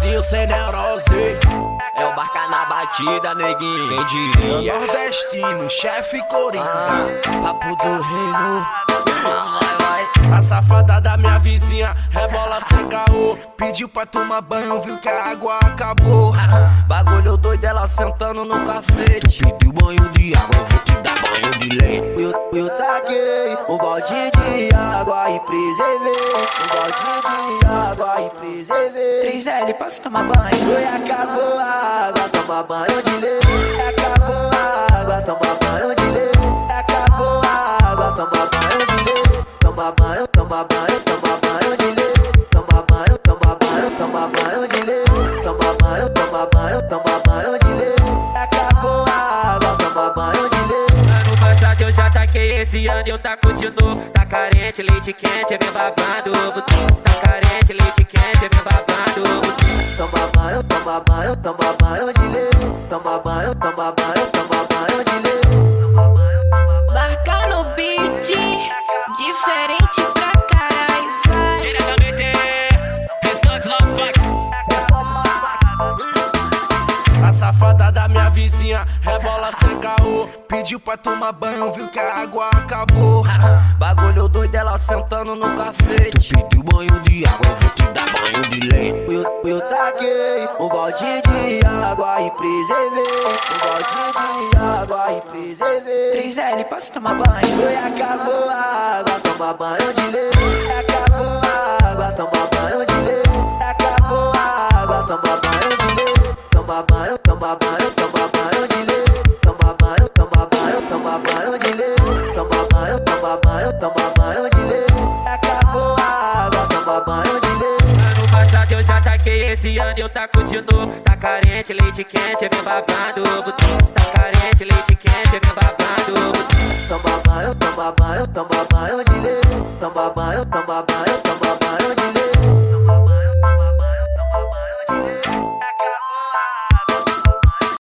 Sozinho sem neurose. É o barca na batida, neguinho. Quem diria? Nordestino, chefe Coringa. Papo do reino. A safada da minha vizinha rebola sem caô. Pediu pra tomar banho, viu que a água acabou. Bagulho doido, ela sentando no cacete. Pediu banho de água, eu vou te dar banho de leite. Eu taquei um balde de água e preservei. Um balde de água e preservei. 3L, posso tomar banho? Foi, acabou a água, toma banho de leite. Acabou a água, toma banho de leite. Acabou a água, toma banho de leite. Toma banho, toma banho, toma banho de leite. Toma banho, toma banho, toma banho de leite. Toma banho, toma banho, toma banho de leite. Acabou a água, toma banho de leite. Ano passado eu já taquei, esse ano eu taco de novo. Tá carente, leite quente, é bem babado. Tá carente, leite quente, é bem babado. Toma banho, toma banho, toma banho de leite. Toma banho, toma banho, toma banho de leite. Barca no beat, diferente pra caralho, vai. Diretamente, restante love fuck. A safada da minha vizinha rebola sem caô. Pediu pra tomar banho, viu que a água acabou. Bagulho doido, ela sentando no cacete. Pediu banho de água, eu vou te dar banho de leite. Eu taquei um balde de água e preservei. Um balde de água e preservei. 3L, posso tomar banho? Foi, acabou a água, toma banho de leite. Acabou a água, toma banho de leite. Acabou a água, toma banho de leite. Toma banho, toma banho, toma banho de leite. Toma banho, toma banho, toma banho de leite. Toma banho, toma banho, toma banho de leite. Acabou a água, toma banho de leite. Ano passado eu já taquei, esse ano eu taco de novo. Tá carente, leite quente, é bem babado. Tá carente, leite quente, é bem babado. Toma banho, toma banho, toma banho de leite. Toma banho, toma banho, toma banho de leite.